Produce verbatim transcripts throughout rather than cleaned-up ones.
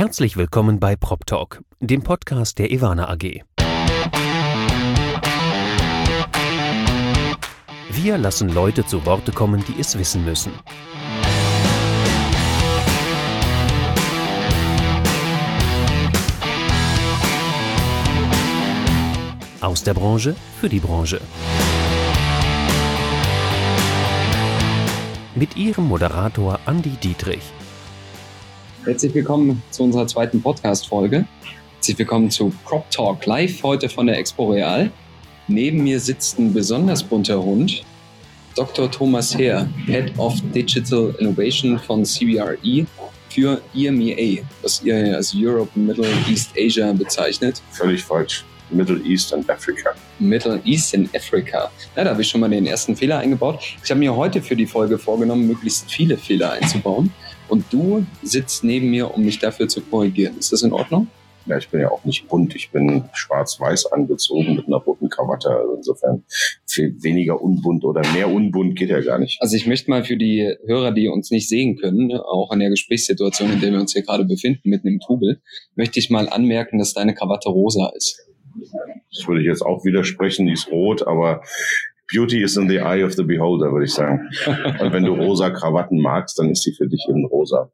Herzlich willkommen bei PropTalk, dem Podcast der Ewana A G. Wir lassen Leute zu Worte kommen, die es wissen müssen. Aus der Branche für die Branche. Mit Ihrem Moderator Andi Dietrich. Herzlich willkommen zu unserer zweiten Podcast-Folge. Herzlich willkommen zu PropTalk Live, heute von der Expo Real. Neben mir sitzt ein besonders bunter Hund, Doktor Thomas Heer, Head of Digital Innovation von C B R E für E M E A, was ihr als Europe, Middle East, Asia bezeichnet. Völlig falsch. Middle East and Africa. Middle East and Africa. Ja, da habe ich schon mal den ersten Fehler eingebaut. Ich habe mir heute für die Folge vorgenommen, möglichst viele Fehler einzubauen. Und du sitzt neben mir, um mich dafür zu korrigieren. Ist das in Ordnung? Ja, ich bin ja auch nicht bunt. Ich bin schwarz-weiß angezogen mit einer roten Krawatte. Also insofern viel weniger unbunt oder mehr unbunt geht ja gar nicht. Also ich möchte mal für die Hörer, die uns nicht sehen können, auch an der Gesprächssituation, in der wir uns hier gerade befinden, mitten im Trubel, möchte ich mal anmerken, dass deine Krawatte rosa ist. Das würde ich jetzt auch widersprechen, die ist rot, aber Beauty is in the eye of the beholder, würde ich sagen. Und wenn du rosa Krawatten magst, dann ist sie für dich eben rosa.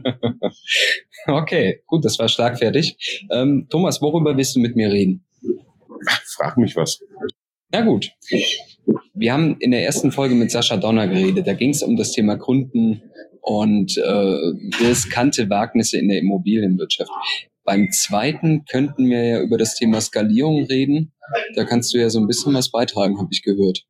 Okay, gut, das war schlagfertig. Ähm, Thomas, worüber willst du mit mir reden? Frag mich was. Na gut. Wir haben in der ersten Folge mit Sascha Donner geredet. Da ging es um das Thema Kunden und äh, riskante Wagnisse in der Immobilienwirtschaft. Beim zweiten könnten wir ja über das Thema Skalierung reden. Da kannst du ja so ein bisschen was beitragen, habe ich gehört.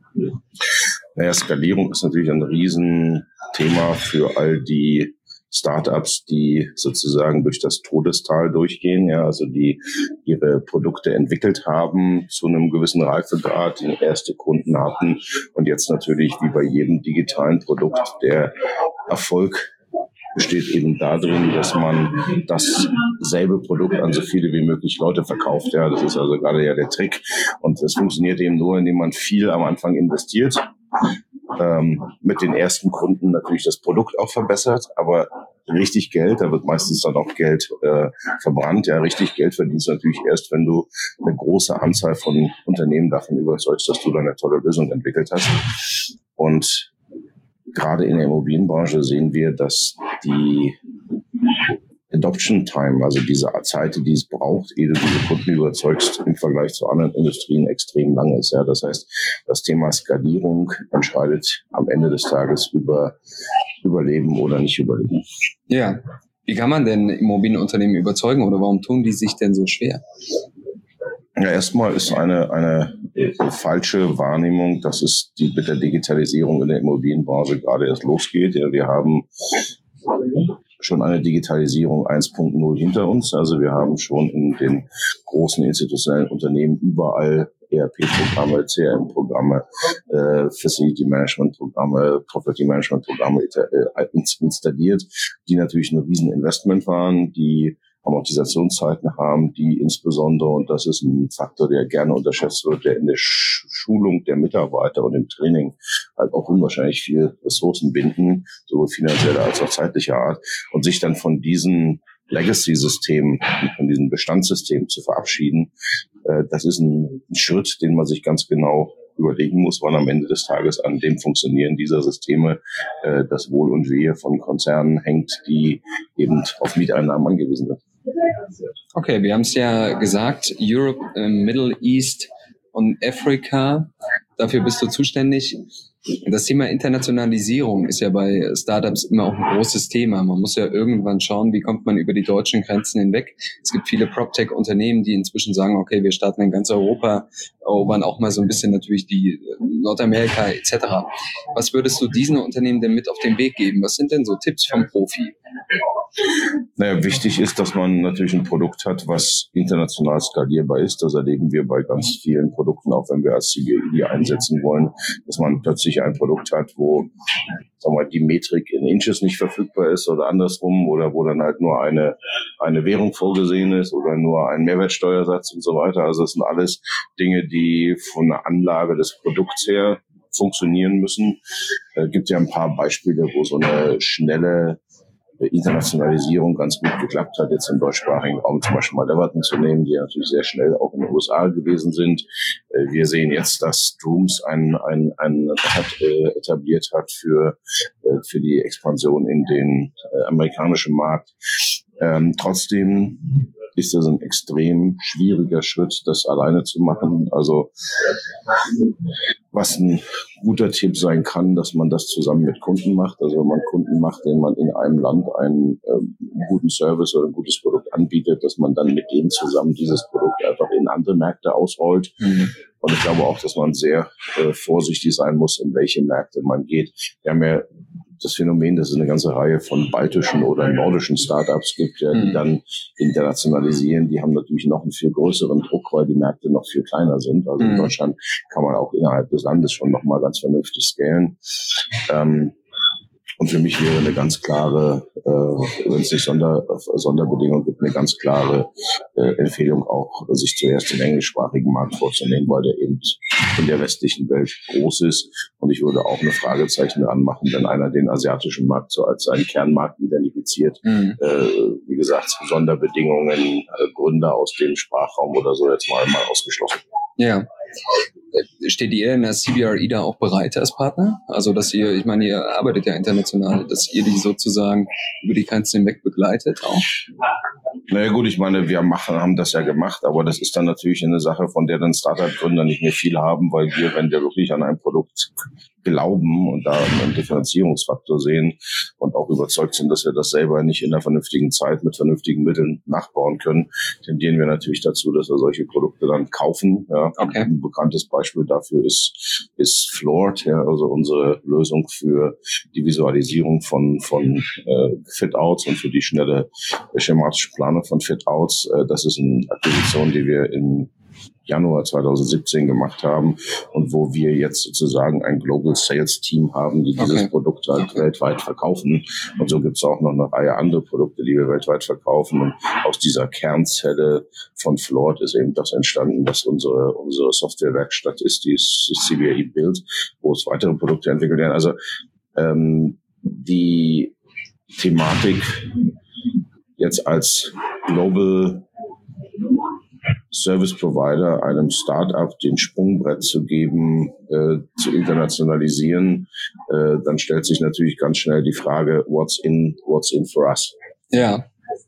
Naja, Skalierung ist natürlich ein Riesenthema für all die Startups, die sozusagen durch das Todestal durchgehen, ja, also die ihre Produkte entwickelt haben zu einem gewissen Reifegrad, die erste Kunden hatten und jetzt natürlich wie bei jedem digitalen Produkt der Erfolg besteht eben darin, dass man dasselbe Produkt an so viele wie möglich Leute verkauft. Ja, das ist also gerade ja der Trick. Und das funktioniert eben nur, indem man viel am Anfang investiert, ähm, mit den ersten Kunden natürlich das Produkt auch verbessert, aber richtig Geld, da wird meistens dann auch Geld äh, verbrannt. Ja, richtig Geld verdienst du natürlich erst, wenn du eine große Anzahl von Unternehmen davon überzeugst, dass du da eine tolle Lösung entwickelt hast. Und gerade in der Immobilienbranche sehen wir, dass die Adoption Time, also diese Zeit, die es braucht, ehe du diese Kunden überzeugst, im Vergleich zu anderen Industrien extrem lang ist. Ja, das heißt, das Thema Skalierung entscheidet am Ende des Tages über Überleben oder nicht Überleben. Ja, wie kann man denn Immobilienunternehmen überzeugen oder warum tun die sich denn so schwer? Ja, erstmal ist eine eine falsche Wahrnehmung, dass es die mit der Digitalisierung in der Immobilienbranche gerade erst losgeht. Ja, wir haben schon eine Digitalisierung eins Punkt null hinter uns. Also wir haben schon in den großen institutionellen Unternehmen überall E R P-Programme, C R M-Programme, äh, Facility-Management-Programme, Property-Management-Programme äh, installiert, die natürlich ein Rieseninvestment waren, die Amortisationszeiten haben, die insbesondere, und das ist ein Faktor, der gerne unterschätzt wird, der in der Sch- Schulung der Mitarbeiter und im Training halt auch unwahrscheinlich viel Ressourcen binden, sowohl finanzieller als auch zeitlicher Art, und sich dann von diesen Legacy-Systemen, von diesen Bestandssystemen zu verabschieden, äh, das ist ein, ein Schritt, den man sich ganz genau überlegen muss, wann am Ende des Tages an dem Funktionieren dieser Systeme äh, das Wohl und Wehe von Konzernen hängt, die eben auf Mieteinnahmen angewiesen sind. Okay, wir haben es ja gesagt, Europe, äh, Middle East und Africa, dafür bist du zuständig. Das Thema Internationalisierung ist ja bei Startups immer auch ein großes Thema. Man muss ja irgendwann schauen, wie kommt man über die deutschen Grenzen hinweg. Es gibt viele PropTech-Unternehmen, die inzwischen sagen, okay, wir starten in ganz Europa, erobern auch mal so ein bisschen natürlich die Nordamerika et cetera. Was würdest du diesen Unternehmen denn mit auf den Weg geben? Was sind denn so Tipps vom Profi? Naja, wichtig ist, dass man natürlich ein Produkt hat, was international skalierbar ist. Das erleben wir bei ganz vielen Produkten, auch wenn wir als C B R E die einsetzen wollen, dass man plötzlich ein Produkt hat, wo, sagen wir mal, die Metrik in Inches nicht verfügbar ist oder andersrum, oder wo dann halt nur eine eine Währung vorgesehen ist oder nur ein Mehrwertsteuersatz und so weiter. Also das sind alles Dinge, die von der Anlage des Produkts her funktionieren müssen. Es gibt ja ein paar Beispiele, wo so eine schnelle Internationalisierung ganz gut geklappt hat, jetzt im deutschsprachigen Raum zum Beispiel mal Leverton zu nehmen, die natürlich sehr schnell auch in den U S A gewesen sind. Wir sehen jetzt, dass Drooms ein, ein, ein hat, äh, etabliert hat für, äh, für die Expansion in den äh, amerikanischen Markt. Ähm, trotzdem ist das ein extrem schwieriger Schritt, das alleine zu machen. Also was ein guter Tipp sein kann, dass man das zusammen mit Kunden macht. Also wenn man Kunden macht, denen man in einem Land einen äh, guten Service oder ein gutes Produkt anbietet, dass man dann mit denen zusammen dieses Produkt einfach in andere Märkte ausrollt. Mhm. Und ich glaube auch, dass man sehr äh, vorsichtig sein muss, in welche Märkte man geht. Wir haben ja das Phänomen, dass es eine ganze Reihe von baltischen oder nordischen Startups gibt, ja, die dann internationalisieren. Die haben natürlich noch einen viel größeren Druck, weil die Märkte noch viel kleiner sind. Also in Deutschland kann man auch innerhalb des Landes schon noch mal ganz vernünftig scalen. Ähm, Und für mich wäre eine ganz klare, äh, wenn es nicht Sonder, Sonderbedingungen gibt, eine ganz klare äh, Empfehlung auch, sich zuerst den englischsprachigen Markt vorzunehmen, weil der eben in der westlichen Welt groß ist. Und ich würde auch eine Fragezeichen anmachen, wenn einer den asiatischen Markt so als seinen Kernmarkt identifiziert. Mhm. Äh, wie gesagt, Sonderbedingungen, äh, Gründer aus dem Sprachraum oder so jetzt mal, mal ausgeschlossen. Ja. Steht ihr in der C B R E da auch bereit als Partner? Also, dass ihr, ich meine, ihr arbeitet ja international, dass ihr die sozusagen über die Grenzen hinweg begleitet auch? Naja gut, ich meine, wir machen, haben das ja gemacht, aber das ist dann natürlich eine Sache, von der dann Startup-Gründer nicht mehr viel haben, weil wir, wenn wir wirklich an ein Produkt glauben und da einen Differenzierungsfaktor sehen und auch überzeugt sind, dass wir das selber nicht in einer vernünftigen Zeit mit vernünftigen Mitteln nachbauen können, tendieren wir natürlich dazu, dass wir solche Produkte dann kaufen. Ja. Okay. Ein bekanntes Beispiel dafür ist, ist Floored, ja, also unsere Lösung für die Visualisierung von, von äh, Fit-Outs und für die schnelle äh, schematische Planung von Fit-Outs. Äh, das ist eine Akquisition, die wir in Januar zwanzig siebzehn gemacht haben und wo wir jetzt sozusagen ein Global Sales Team haben, die dieses okay. Produkt halt okay. weltweit verkaufen. Und so gibt es auch noch eine Reihe andere Produkte, die wir weltweit verkaufen. Und aus dieser Kernzelle von Floored ist eben das entstanden, was unsere unsere Softwarewerkstatt ist, die C B R E Build, wo es weitere Produkte entwickelt werden. Also ähm, die Thematik jetzt als Global Service Provider einem Start-up den Sprungbrett zu geben, äh, zu internationalisieren, äh, dann stellt sich natürlich ganz schnell die Frage, what's in, what's in for us? Ja.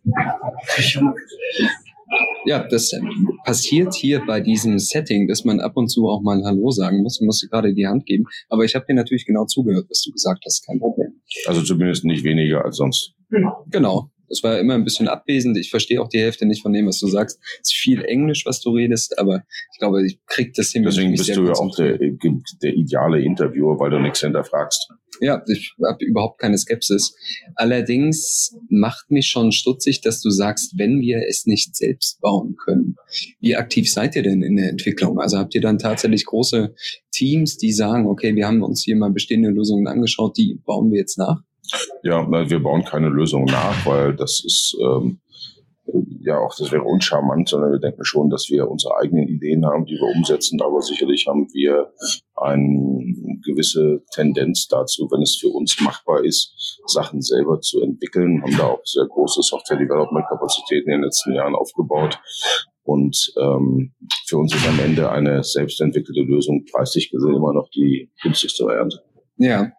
Ja, das passiert hier bei diesem Setting, dass man ab und zu auch mal Hallo sagen muss. Man muss gerade die Hand geben. Aber ich habe dir natürlich genau zugehört, was du gesagt hast. Kein Problem. Also zumindest nicht weniger als sonst. Genau. Es war immer ein bisschen abwesend. Ich verstehe auch die Hälfte nicht von dem, was du sagst. Es ist viel Englisch, was du redest, aber ich glaube, ich krieg das hin. Deswegen bist du ja auch der, der ideale Interviewer, weil du nichts hinterfragst. Ja, ich habe überhaupt keine Skepsis. Allerdings macht mich schon stutzig, dass du sagst, wenn wir es nicht selbst bauen können. Wie aktiv seid ihr denn in der Entwicklung? Also habt ihr dann tatsächlich große Teams, die sagen, okay, wir haben uns hier mal bestehende Lösungen angeschaut, die bauen wir jetzt nach? Ja, wir bauen keine Lösung nach, weil das ist ähm, ja auch, das wäre uncharmant, sondern wir denken schon, dass wir unsere eigenen Ideen haben, die wir umsetzen, aber sicherlich haben wir eine gewisse Tendenz dazu, wenn es für uns machbar ist, Sachen selber zu entwickeln, haben da auch sehr große Software-Development-Kapazitäten in den letzten Jahren aufgebaut. Und ähm, für uns ist am Ende eine selbstentwickelte Lösung preislich gesehen immer noch die günstigste Variante. Ja.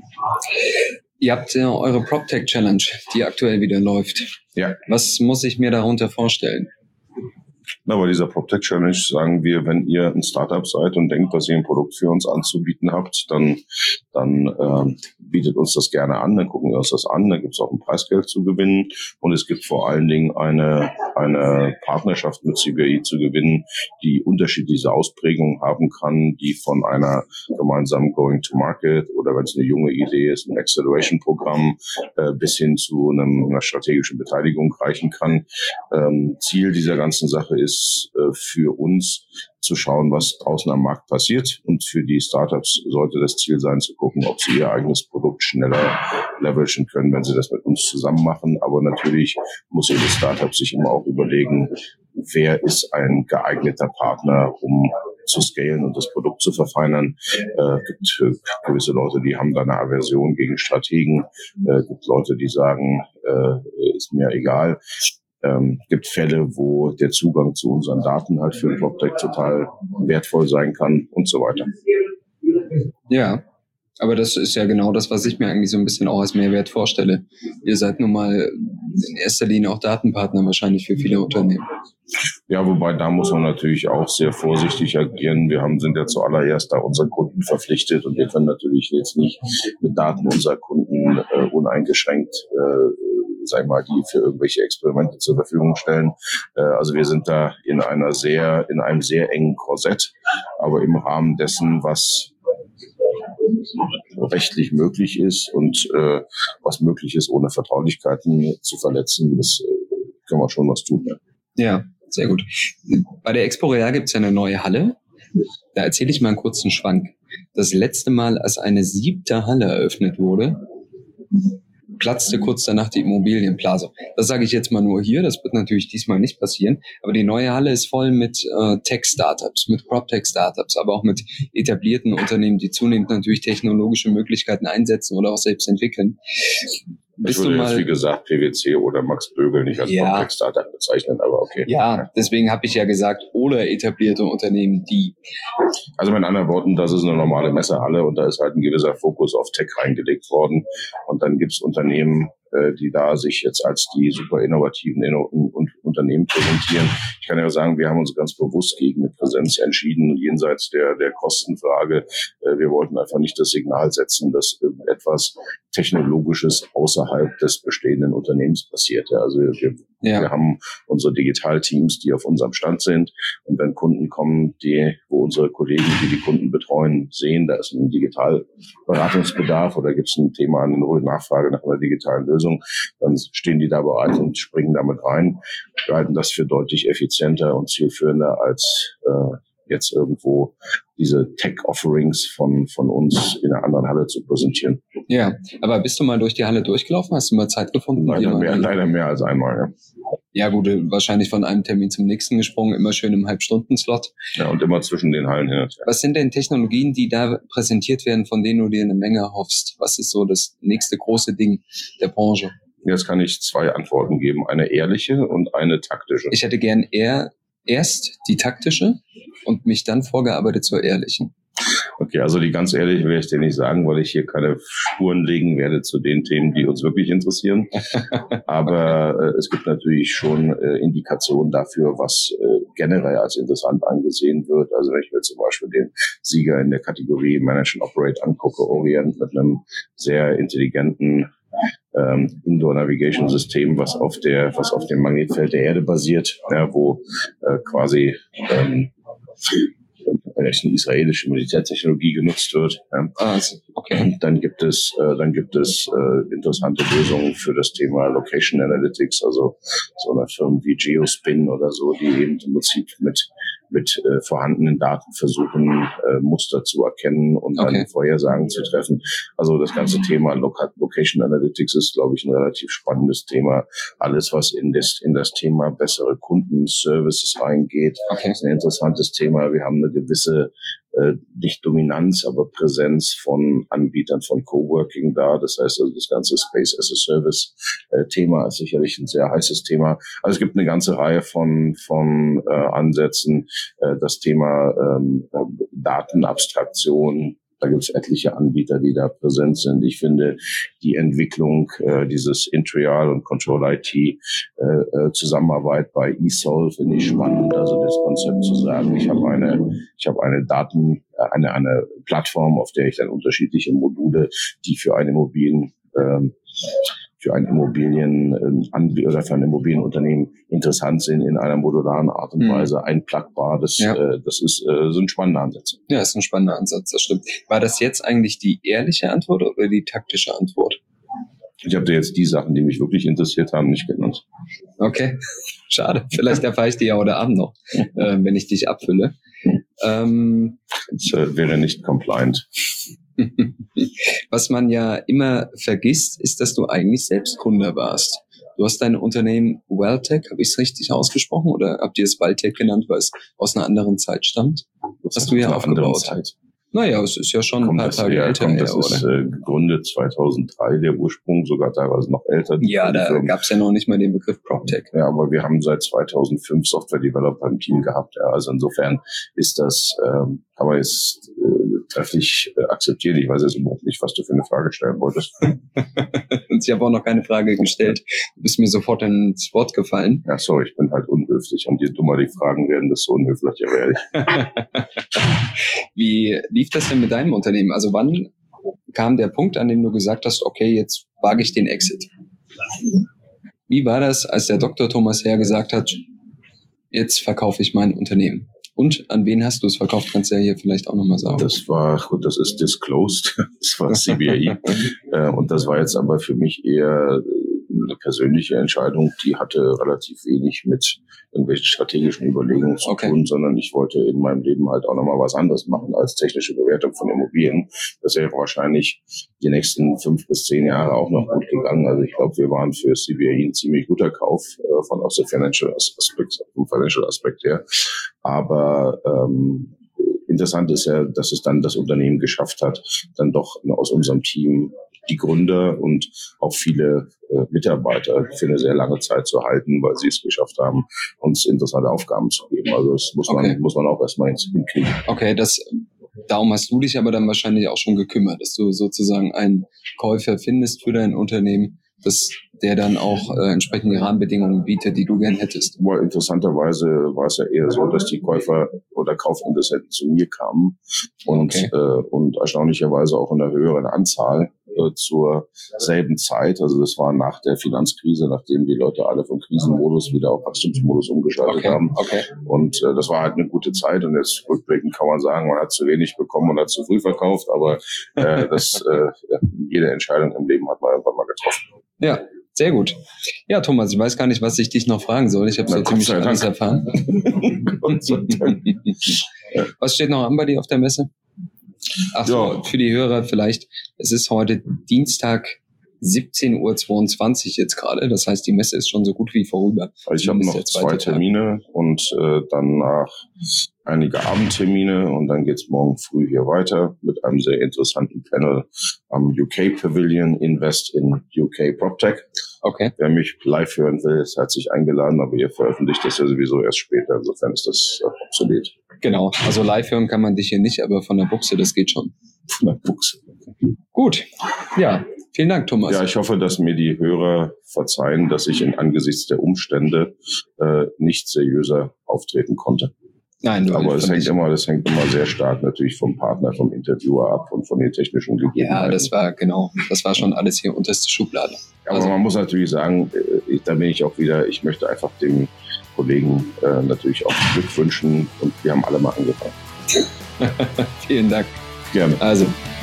Ihr habt ja eure PropTech Challenge, die aktuell wieder läuft. Ja. Was muss ich mir darunter vorstellen? Na, bei dieser PropTech Challenge sagen wir, wenn ihr ein Startup seid und denkt, dass ihr ein Produkt für uns anzubieten habt, dann dann äh, bietet uns das gerne an, dann gucken wir uns das an, dann gibt es auch ein Preisgeld zu gewinnen und es gibt vor allen Dingen eine eine Partnerschaft mit C B R E zu gewinnen, die unterschiedliche Ausprägungen haben kann, die von einer gemeinsamen Going-to-Market oder wenn es eine junge Idee ist, ein Acceleration-Programm äh, bis hin zu einem, einer strategischen Beteiligung reichen kann. Ähm, Ziel dieser ganzen Sache ist äh, für uns zu schauen, was draußen am Markt passiert. Und für die Startups sollte das Ziel sein, zu gucken, ob sie ihr eigenes Produkt schneller leveragen können, wenn sie das mit uns zusammen machen. Aber natürlich muss jedes Startup sich immer auch überlegen, wer ist ein geeigneter Partner, um zu scalen und das Produkt zu verfeinern. Äh, gibt äh, gewisse Leute, die haben da eine Aversion gegen Strategen. Äh, gibt Leute, die sagen, äh, ist mir egal. Ähm, gibt Fälle, wo der Zugang zu unseren Daten halt für PropTech total wertvoll sein kann und so weiter. Ja, aber das ist ja genau das, was ich mir eigentlich so ein bisschen auch als Mehrwert vorstelle. Ihr seid nun mal in erster Linie auch Datenpartner wahrscheinlich für viele Unternehmen. Ja, wobei da muss man natürlich auch sehr vorsichtig agieren. Wir haben, sind ja zuallererst da unseren Kunden verpflichtet und wir können natürlich jetzt nicht mit Daten unserer Kunden äh, uneingeschränkt äh, sag ich mal, die für irgendwelche Experimente zur Verfügung stellen. Äh, also wir sind da in einer sehr, in einem sehr engen Korsett, aber im Rahmen dessen, was rechtlich möglich ist und äh, was möglich ist, ohne Vertraulichkeiten zu verletzen, das äh, können wir schon was tun. Ja. Ja, sehr gut. Bei der Expo Real gibt es ja eine neue Halle. Da erzähle ich mal einen kurzen Schwank. Das letzte Mal, als eine siebte Halle eröffnet wurde, platzte kurz danach die Immobilienblase. Das sage ich jetzt mal nur hier, das wird natürlich diesmal nicht passieren, aber die neue Halle ist voll mit äh, Tech-Startups, mit PropTech-Startups, aber auch mit etablierten Unternehmen, die zunehmend natürlich technologische Möglichkeiten einsetzen oder auch selbst entwickeln. Ich würde jetzt, wie gesagt, P W C oder Max Bögel nicht als ja. PropTech-Startup bezeichnen, aber okay. Ja, deswegen habe ich ja gesagt, oder etablierte Unternehmen, die... Also mit anderen Worten, das ist eine normale Messehalle und da ist halt ein gewisser Fokus auf Tech reingelegt worden. Und dann gibt es Unternehmen, die da sich jetzt als die super innovativen Inno- und Unternehmen präsentieren. Ich kann ja sagen, wir haben uns ganz bewusst gegen eine Präsenz entschieden, jenseits der, der Kostenfrage. Wir wollten einfach nicht das Signal setzen, dass irgendetwas Technologisches außerhalb des bestehenden Unternehmens passiert. Also wir, ja. wir haben unsere Digitalteams, die auf unserem Stand sind. Und wenn Kunden kommen, die, wo unsere Kollegen, die die Kunden betreuen, sehen, da ist ein Digitalberatungsbedarf oder gibt es ein Thema, eine hohe Nachfrage nach einer digitalen Lösung, dann stehen die da bereit und springen damit rein. Wir halten das für deutlich effizienter und zielführender als äh, jetzt irgendwo diese Tech-Offerings von von uns in einer anderen Halle zu präsentieren. Ja, aber bist du mal durch die Halle durchgelaufen? Hast du mal Zeit gefunden? Leider mehr, leider mehr als einmal, ja. Ja gut, wahrscheinlich von einem Termin zum nächsten gesprungen, immer schön im Halbstunden-Slot. Ja, und immer zwischen den Hallen hin. Ja. Was sind denn Technologien, die da präsentiert werden, von denen du dir eine Menge hoffst? Was ist so das nächste große Ding der Branche? Jetzt kann ich zwei Antworten geben, eine ehrliche und eine taktische. Ich hätte gern eher erst die taktische und mich dann vorgearbeitet zur ehrlichen. Okay, also die ganz ehrlich werde ich dir nicht sagen, weil ich hier keine Spuren legen werde zu den Themen, die uns wirklich interessieren. Aber äh, es gibt natürlich schon äh, Indikationen dafür, was äh, generell als interessant angesehen wird. Also wenn ich mir zum Beispiel den Sieger in der Kategorie Manage and Operate angucke, Orient mit einem sehr intelligenten ähm, Indoor-Navigation-System, was auf der, was auf dem Magnetfeld der Erde basiert, ja, wo äh, quasi ähm, eine israelische Militärtechnologie genutzt wird. Ja. Ah, okay. Dann gibt es, äh, dann gibt es äh, interessante Lösungen für das Thema Location Analytics, also so eine Firmen wie Geospin oder so, die eben im Prinzip mit mit äh, vorhandenen Daten versuchen, äh, Muster zu erkennen und dann okay. Vorhersagen zu treffen. Also das ganze Thema Loca- Location Analytics ist, glaube ich, ein relativ spannendes Thema. Alles, was in das, in das Thema bessere Kundenservices reingeht, okay. ist ein interessantes Thema. Wir haben eine gewisse äh, nicht Dominanz, aber Präsenz von Anbietern von Coworking da. Das heißt also, das ganze Space as a Service äh, Thema ist sicherlich ein sehr heißes Thema. Also es gibt eine ganze Reihe von, von äh, Ansätzen. Äh, das Thema ähm, Datenabstraktion, da gibt es etliche Anbieter, die da präsent sind. Ich finde die Entwicklung äh, dieses Intrial und Control I T äh, äh, Zusammenarbeit bei eSolve finde ich spannend. Also das Konzept zu sagen, ich habe eine, ich habe eine Daten, äh, eine eine Plattform, auf der ich dann unterschiedliche Module, die für eine Immobilien ähm, für ein Immobilienanbieter oder für ein Immobilienunternehmen interessant sind, in einer modularen Art und Weise, mhm. einplagbar. Das, ja. äh, das ist, äh, sind spannende Ansätze. Ja, das ist ein spannender Ansatz, das stimmt. War das jetzt eigentlich die ehrliche Antwort oder die taktische Antwort? Ich habe dir jetzt die Sachen, die mich wirklich interessiert haben, nicht genannt. Okay, schade. Vielleicht erfahre ich die ja heute Abend noch, äh, wenn ich dich abfülle. Mhm. Ähm, das äh, wäre nicht compliant. Was man ja immer vergisst, ist, dass du eigentlich selbst Kunde warst. Du hast dein Unternehmen Welltec, habe ich es richtig ausgesprochen, oder habt ihr es Welltec genannt, weil es aus einer anderen Zeit stammt? das hast du ja aufgebaut. Zeit. Naja, es ist ja schon kommt ein paar Tage her, älter. Kommt, das her, ist äh, gegründet zweitausenddrei, der Ursprung, sogar teilweise noch älter. Ja, da gab es ja noch nicht mal den Begriff PropTech. Ja, aber wir haben seit zweitausendfünf Software-Developer im Team gehabt. Ja, also insofern ist das, ähm, kann man jetzt äh, trefflich äh, akzeptieren. Ich weiß jetzt überhaupt nicht, was du für eine Frage stellen wolltest. Ich habe auch noch keine Frage gestellt. Du bist mir sofort ins Wort gefallen. Ja, sorry, ich bin halt unhöflich. Und je dummer die Fragen werden, desto unhöflicher werde ich. Wie lief das denn mit deinem Unternehmen? Also wann kam der Punkt, an dem du gesagt hast, okay, jetzt wage ich den Exit? Wie war das, als der Doktor Thomas Herr gesagt hat, jetzt verkaufe ich mein Unternehmen? Und an wen hast du es verkauft? Kannst du ja hier vielleicht auch nochmal sagen. Das war, gut, das ist disclosed. Das war C B I. Und das war jetzt aber für mich eher eine persönliche Entscheidung, die hatte relativ wenig mit irgendwelchen strategischen Überlegungen zu okay. tun, sondern ich wollte in meinem Leben halt auch nochmal was anderes machen als technische Bewertung von Immobilien. Das wäre wahrscheinlich die nächsten fünf bis zehn Jahre auch noch gut gegangen. Also ich glaube, wir waren für C B I ein ziemlich guter Kauf äh, von aus der Financial Aspekt, vom Financial Aspekt her. Aber ähm, interessant ist ja, dass es dann das Unternehmen geschafft hat, dann doch aus unserem Team die Gründer und auch viele äh, Mitarbeiter für eine sehr lange Zeit zu halten, weil sie es geschafft haben, uns interessante Aufgaben zu geben. Also das muss man, okay. muss man auch erstmal hinkriegen. Okay, das, darum hast du dich aber dann wahrscheinlich auch schon gekümmert, dass du sozusagen einen Käufer findest für dein Unternehmen, dass der dann auch äh, entsprechende Rahmenbedingungen bietet, die du gern hättest. Well, interessanterweise war es ja eher so, dass die Käufer oder Kaufinteressenten zu mir kamen und, okay. äh, und erstaunlicherweise auch in einer höheren Anzahl äh, zur selben Zeit. Also das war nach der Finanzkrise, nachdem die Leute alle vom Krisenmodus wieder auf Wachstumsmodus umgeschaltet okay. haben. Okay. Und äh, das war halt eine gute Zeit. Und jetzt rückblickend kann man sagen, man hat zu wenig bekommen und hat zu früh verkauft. Aber äh, das äh, jede Entscheidung im Leben hat man irgendwann mal getroffen. Ja. Sehr gut. Ja, Thomas, ich weiß gar nicht, was ich dich noch fragen soll. Ich habe so ziemlich alles erfahren. Was steht noch an bei dir auf der Messe? Ach so, ja. Für die Hörer vielleicht. Es ist heute Dienstag, siebzehn Uhr zweiundzwanzig jetzt gerade. Das heißt, die Messe ist schon so gut wie vorüber. Also ich habe noch zwei Termine Tag. und äh, danach einige Abendtermine und dann geht's morgen früh hier weiter mit einem sehr interessanten Panel am U K Pavilion Invest in U K PropTech. Okay. Wer mich live hören will, ist herzlich eingeladen, aber ihr veröffentlicht das ja sowieso erst später. Insofern ist das äh, obsolet. Genau, also live hören kann man dich hier nicht, aber von der Buchse, das geht schon. Von der Buchse. Gut, ja, vielen Dank, Thomas. Ja, ich hoffe, dass mir die Hörer verzeihen, dass ich in angesichts der Umstände äh, nicht seriöser auftreten konnte. Nein, aber es hängt immer, das hängt immer sehr stark natürlich vom Partner, vom Interviewer ab und von den technischen Gegebenheiten. Ja, das war genau, das war schon alles hier unterste Schublade. Aber also, man muss natürlich sagen, ich, da bin ich auch wieder, ich möchte einfach dem Kollegen äh, natürlich auch Glück wünschen und wir haben alle mal angefangen. Vielen Dank. Gerne. Also